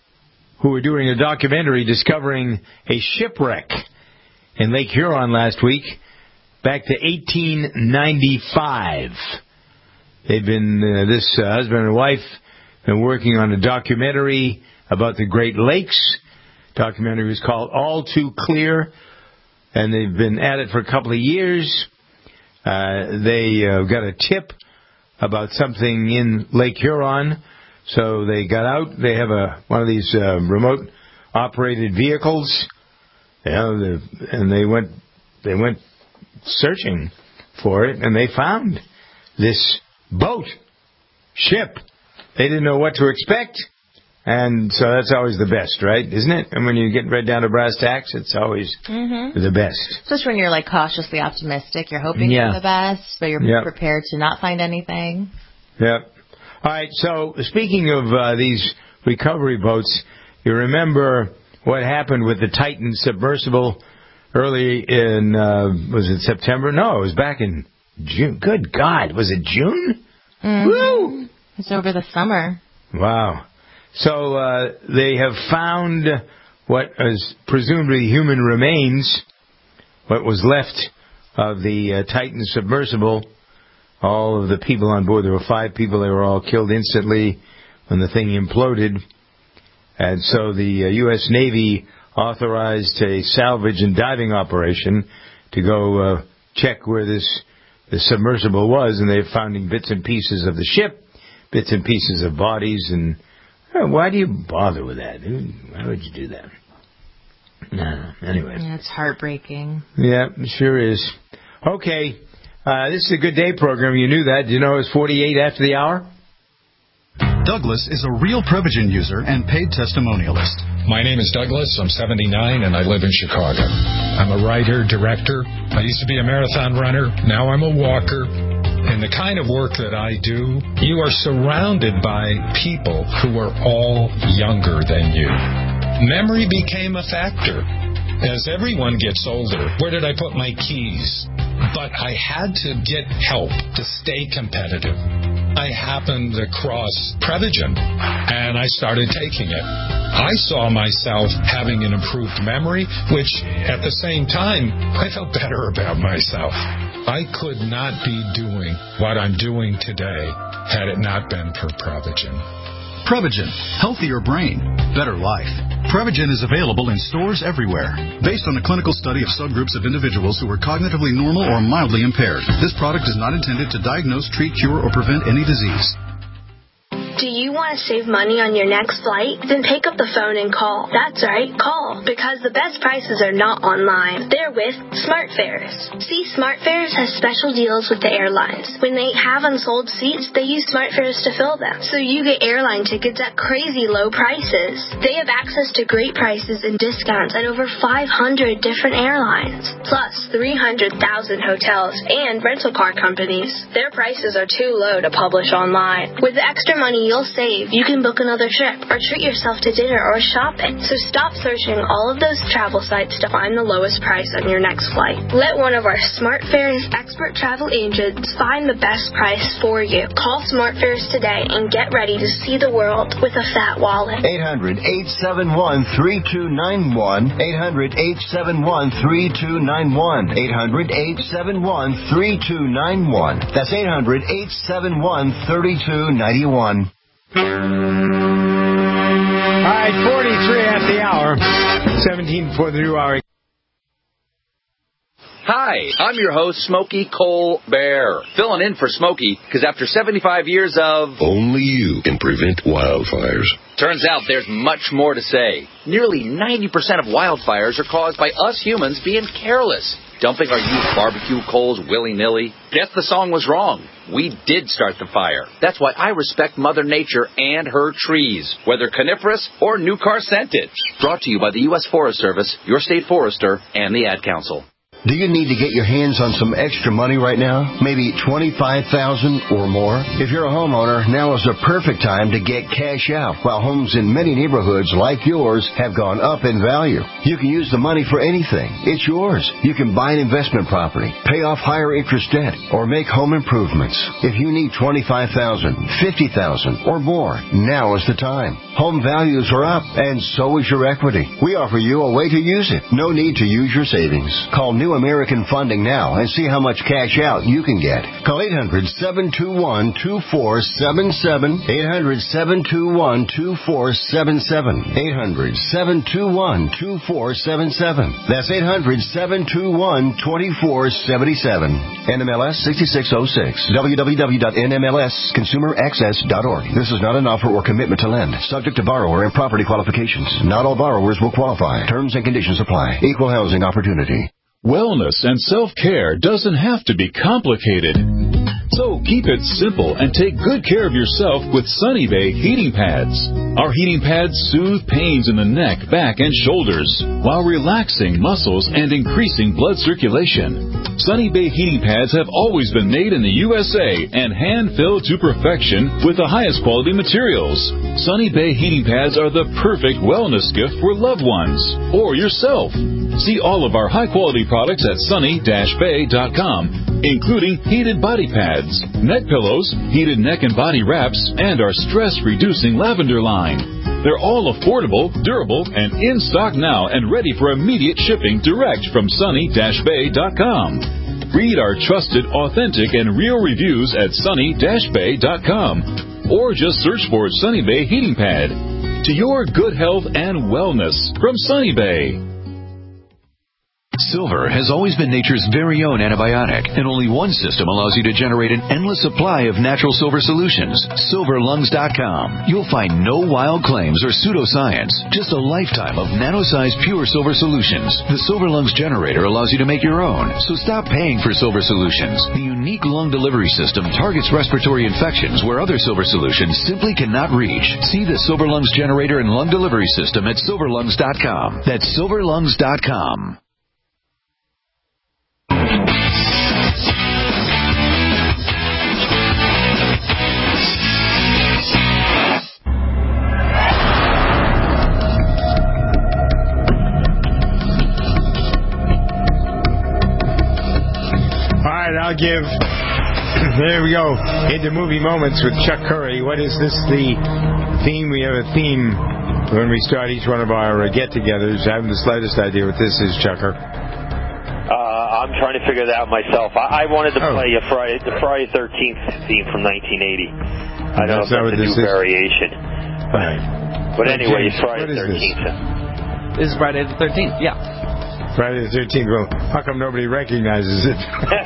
who were doing a documentary discovering a shipwreck in Lake Huron last week back to eighteen ninety-five. They've been, uh, this uh, husband and wife, been working on a documentary about the Great Lakes. The documentary was called All Too Clear, and they've been at it for a couple of years. Uh, they uh, got a tip about something in Lake Huron, so they got out. They have a one of these uh, remote-operated vehicles, you know, the, and they went they went searching for it, and they found this boat, ship. They didn't know what to expect, and so that's always the best, right? Isn't it? And when you get right down to brass tacks, it's always mm-hmm. the best. Especially when you're like cautiously optimistic. You're hoping yeah. for the best, but you're yep. prepared to not find anything. Yep. All right, so speaking of uh, these recovery boats, you remember what happened with the Titan submersible early in, uh, was it September? No, it was back in June. Good God, was it June? Mm-hmm. Woo! It's over the summer. Wow. So uh, they have found what is presumably human remains, what was left of the uh, Titan submersible. All of the people on board, there were five people, they were all killed instantly when the thing imploded. And so the uh, U S Navy authorized a salvage and diving operation to go uh, check where this, this submersible was, and they're finding bits and pieces of the ship, bits and pieces of bodies, and uh, why do you bother with that? Why would you do that? No, anyway. Yeah, it's heartbreaking. Yeah, it sure is. Okay, uh, this is a Good Day program. You knew that. Did you know it was forty-eight after the hour? Douglas is a real Prevagen user and paid testimonialist. My name is Douglas. I'm seventy-nine, and I live in Chicago. I'm a writer, director. I used to be a marathon runner. Now I'm a walker. In the kind of work that I do, you are surrounded by people who are all younger than you. Memory became a factor. As everyone gets older, where did I put my keys? But I had to get help to stay competitive. I happened across Prevagen, and I started taking it. I saw myself having an improved memory, which at the same time, I felt better about myself. I could not be doing what I'm doing today had it not been for Prevagen. Prevagen, healthier brain, better life. Prevagen is available in stores everywhere. Based on a clinical study of subgroups of individuals who are cognitively normal or mildly impaired, this product is not intended to diagnose, treat, cure, or prevent any disease. Do you want to save money on your next flight? Then pick up the phone and call. That's right, call. Because the best prices are not online. They're with SmartFares. See, SmartFares has special deals with the airlines. When they have unsold seats, they use SmartFares to fill them. So you get airline tickets at crazy low prices. They have access to great prices and discounts at over five hundred different airlines. Plus three hundred thousand hotels and rental car companies. Their prices are too low to publish online. With the extra money you'll save, you can book another trip or treat yourself to dinner or shopping. So stop searching all of those travel sites to find the lowest price on your next flight. Let one of our SmartFares expert travel agents find the best price for you. Call SmartFares today and get ready to see the world with a fat wallet. eight hundred, eight seven one, three two nine one. eight hundred, eight seven one, three two nine one. eight hundred, eight seven one, three two nine one. That's eight hundred, eight seven one, three two nine one. All right, forty-three at the hour, seventeen before the new hour. Hi, I'm your host, Smokey Colbert, filling in for Smokey, because after seventy-five years of... Only you can prevent wildfires. Turns out there's much more to say. Nearly ninety percent of wildfires are caused by us humans being careless, dumping our used barbecue coals willy-nilly. Guess the song was wrong. We did start the fire. That's why I respect Mother Nature and her trees, whether coniferous or new car scented. Brought to you by the U S Forest Service, your state forester, and the Ad Council. Do you need to get your hands on some extra money right now? Maybe twenty-five thousand dollars or more? If you're a homeowner, now is the perfect time to get cash out while homes in many neighborhoods like yours have gone up in value. You can use the money for anything. It's yours. You can buy an investment property, pay off higher interest debt, or make home improvements. If you need twenty-five thousand dollars, fifty thousand dollars or more, now is the time. Home values are up, and so is your equity. We offer you a way to use it. No need to use your savings. Call New American Funding now and see how much cash out you can get. Call eight hundred, seven two one, two four seven seven, eight hundred, seven two one, two four seven seven, eight hundred, seven two one, two four seven seven. That's eight hundred, seven two one, two four seven seven. N M L S sixty-six oh six. w w w dot n m l s consumer access dot org. This is not an offer or commitment to lend. Subject to borrower and property qualifications. Not all borrowers will qualify. Terms and conditions apply. Equal housing opportunity. Wellness and self-care doesn't have to be complicated. So keep it simple and take good care of yourself with Sunny Bay heating pads. Our heating pads soothe pains in the neck, back, and shoulders while relaxing muscles and increasing blood circulation. Sunny Bay heating pads have always been made in the U S A and hand-filled to perfection with the highest quality materials. Sunny Bay heating pads are the perfect wellness gift for loved ones or yourself. See all of our high-quality products at sunny dash bay dot com, including heated body pads, neck pillows, heated neck and body wraps, and our stress-reducing lavender line. They're all affordable, durable, and in stock now and ready for immediate shipping direct from sunny dash bay dot com. Read our trusted, authentic, and real reviews at sunny dash bay dot com or just search for Sunny Bay Heating Pad. To your good health and wellness from Sunny Bay. Silver has always been nature's very own antibiotic, and only one system allows you to generate an endless supply of natural silver solutions. silver lungs dot com. You'll find no wild claims or pseudoscience, just a lifetime of nano-sized pure silver solutions. The Silver Lungs generator allows you to make your own, so stop paying for silver solutions. The unique lung delivery system targets respiratory infections where other silver solutions simply cannot reach. See the Silver Lungs generator and lung delivery system at silver lungs dot com. That's silver lungs dot com. I'll give, there we go, into Movie Moments with Chuck Curry. What is this, the theme? We have a theme when we start each one of our uh, get-togethers. I haven't the slightest idea what this is, Chucker. Uh, I'm trying to figure that out myself. I, I wanted to oh. play a Friday, the Friday the thirteenth theme from nineteen eighty. I don't know if that's a new variation. Right. But anyway, it's Friday the thirteenth. This is Friday the thirteenth, yeah. Friday the thirteenth. Well, how come nobody recognizes it?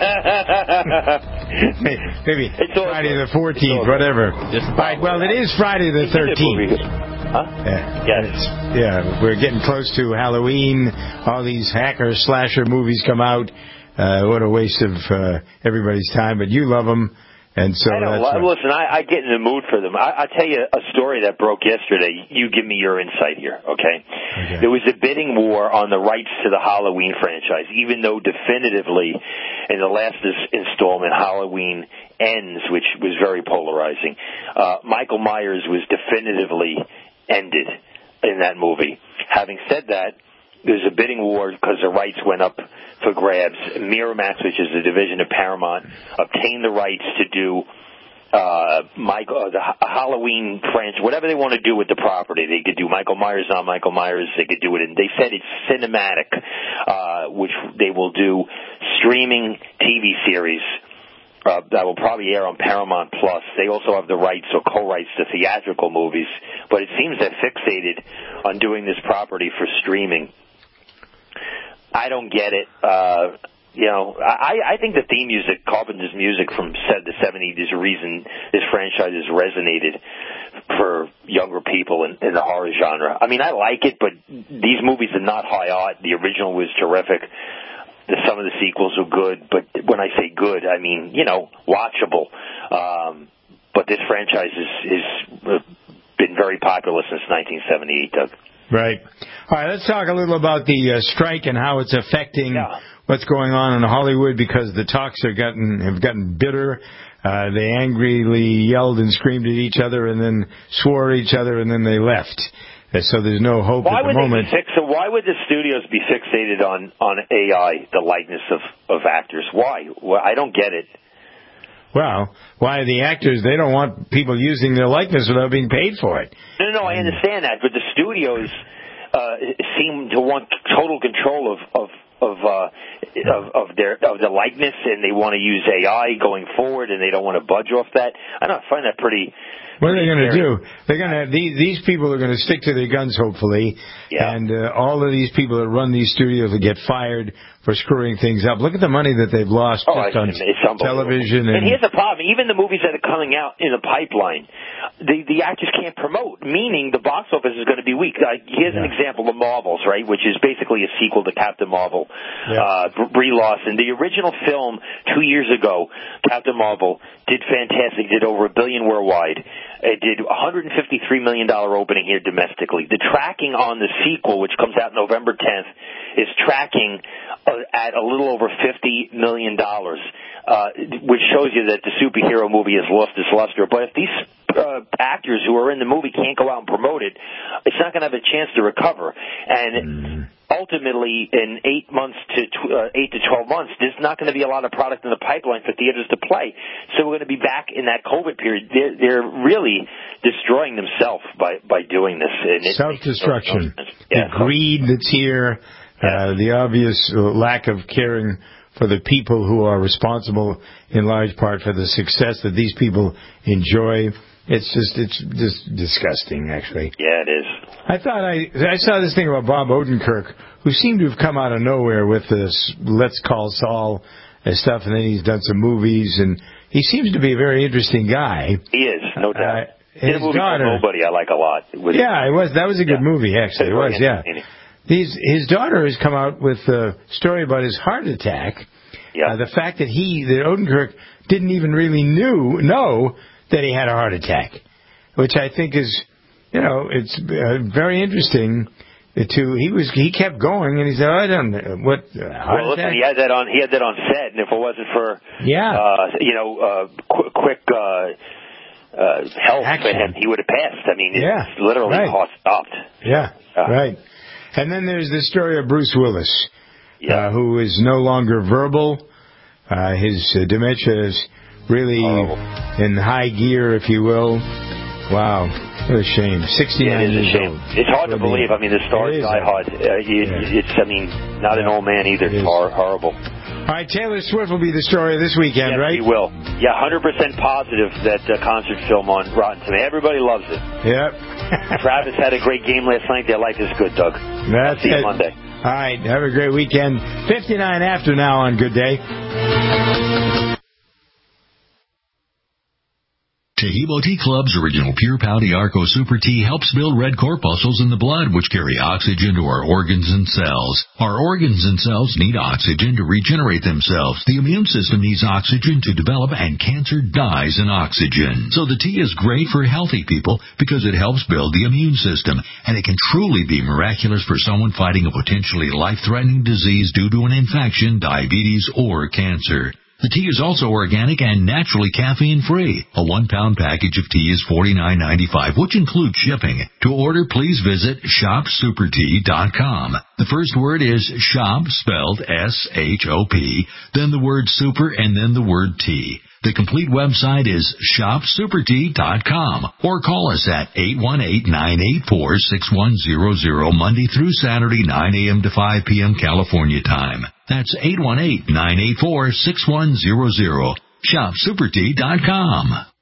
Maybe it's Friday the fourteenth, whatever. All right, well, it is Friday the thirteenth. Huh? Yeah. Yes. Yeah, we're getting close to Halloween. All these hacker slasher movies come out. Uh, what a waste of uh, everybody's time, but you love them. And so I know. that's Listen, I, I get in the mood for them. I, I'll tell you a story that broke yesterday. You give me your insight here, okay? okay? There was a bidding war on the rights to the Halloween franchise, even though definitively in the last installment, Halloween Ends, which was very polarizing. Uh, Michael Myers was definitively ended in that movie. Having said that, there's a bidding war because the rights went up for grabs. Miramax, which is a division of Paramount, obtained the rights to do uh, Michael, uh, the Halloween franchise, whatever they want to do with the property. They could do Michael Myers, not Michael Myers. They could do it, and they said it's cinematic, uh, which they will do streaming T V series. Uh, that will probably air on Paramount Plus. They also have the rights or co-rights to theatrical movies, but it seems they're fixated on doing this property for streaming. I don't get it. Uh, you know, I, I think the theme music, Carpenter's music from the seventies, is a reason this franchise has resonated for younger people in, in the horror genre. I mean, I like it, but these movies are not high art. The original was terrific. The, some of the sequels are good, but when I say good, I mean, you know, watchable. Um, but this franchise has is, is been very popular since nineteen seventy-eight, Doug. Right. All right, let's talk a little about the uh, strike and how it's affecting Yeah. what's going on in Hollywood, because the talks are gotten have gotten bitter. Uh, they angrily yelled and screamed at each other and then swore at each other, and then they left. Uh, so there's no hope Why at the would moment. they be fix, so why would the studios be fixated on, on A I, the likeness of, of actors? Why? Well, I don't get it. Well, why the actors, they don't want people using their likeness without being paid for it. No, no, I understand that, but the studios uh, seem to want total control of of of, uh, of of their of the likeness, and they want to use A I going forward, and they don't want to budge off that. I don't find that pretty. What are they going to do? They're going to these these people are going to stick to their guns, hopefully, yeah. and uh, all of these people that run these studios will get fired for screwing things up. Look at the money that they've lost Oh, just on it's unbelievable. television. And, And here's the problem: even the movies that are coming out in the pipeline, the the actors can't promote. Meaning, the box office is going to be weak. Like, here's an example: The Marvels, right, which is basically a sequel to Captain Marvel. Yeah. Uh, Brie Larson. The original film two years ago, Captain Marvel, did fantastic. Did over a billion worldwide. It did one hundred fifty-three million dollars opening here domestically. The tracking on the sequel, which comes out November tenth, is tracking uh, at a little over fifty million dollars, uh, which shows you that the superhero movie has lost its luster. But if these uh, actors who are in the movie can't go out and promote it, it's not going to have a chance to recover. And mm. ultimately, in eight months to tw- uh, eight to twelve months, there's not going to be a lot of product in the pipeline for theaters to play. So we're going to be back in that COVID period. They're, they're really destroying themselves by by doing this. And it self-destruction, no yeah, the greed that's here, uh, the obvious lack of caring for the people who are responsible in large part for the success that these people enjoy. It's just, it's just disgusting, actually. Yeah, it is. I thought I, I saw this thing about Bob Odenkirk, who seemed to have come out of nowhere with this Let's Call Saul and stuff, and then he's done some movies, and he seems to be a very interesting guy. He is, no doubt. Uh, his his movie daughter, Nobody I like a lot. It was, yeah, it was. That was a good yeah. movie, actually. It was, yeah. His his daughter has come out with a story about his heart attack. Yeah. Uh, the fact that he, that Odenkirk didn't even really knew know that he had a heart attack, which I think is, you know, it's uh, very interesting. To he was he kept going, and he said, oh, "I don't know what." Uh, heart well, listen, attack? he had that on he had that on set, and if it wasn't for yeah, uh, you know, uh, qu- quick uh, uh, help Action. for him, he would have passed. I mean, it's yeah, literally right. heart stopped. Yeah, uh, right. And then there's the story of Bruce Willis, yeah. uh, who is no longer verbal. Uh, his uh, dementia is really Horrible. in high gear, if you will. Wow, what a shame. sixty-nine yeah, it is years a shame. old. It's hard to believe. I mean, the stars die hard. Uh, you, yeah. It's, I mean, not an old man either. It it's hor- horrible. All right, Taylor Swift will be the story of this weekend, yes, right? He will. Yeah, one hundred percent positive that uh, concert film on Rotten Tomatoes. Everybody loves it. Yep. Travis had a great game last night. Their life is good, Doug. That's I'll see it. you Monday. All right, have a great weekend. fifty-nine after now on Good Day. Taheebo Tea Club's original Pure Pouty Arco Super Tea helps build red corpuscles in the blood, which carry oxygen to our organs and cells. Our organs and cells need oxygen to regenerate themselves. The immune system needs oxygen to develop, and cancer dies in oxygen. So the tea is great for healthy people because it helps build the immune system, and it can truly be miraculous for someone fighting a potentially life-threatening disease due to an infection, diabetes, or cancer. The tea is also organic and naturally caffeine-free. A one-pound package of tea is forty-nine ninety-five, which includes shipping. To order, please visit shop super tea dot com. The first word is shop, spelled S H O P, then the word super, and then the word tea. The complete website is shop super tea dot com, or call us at eight one eight, nine eight four, six one zero zero Monday through Saturday, nine a.m. to five p.m. California time. That's eight one eight, nine eight four, six one zero zero. shop super tea dot com.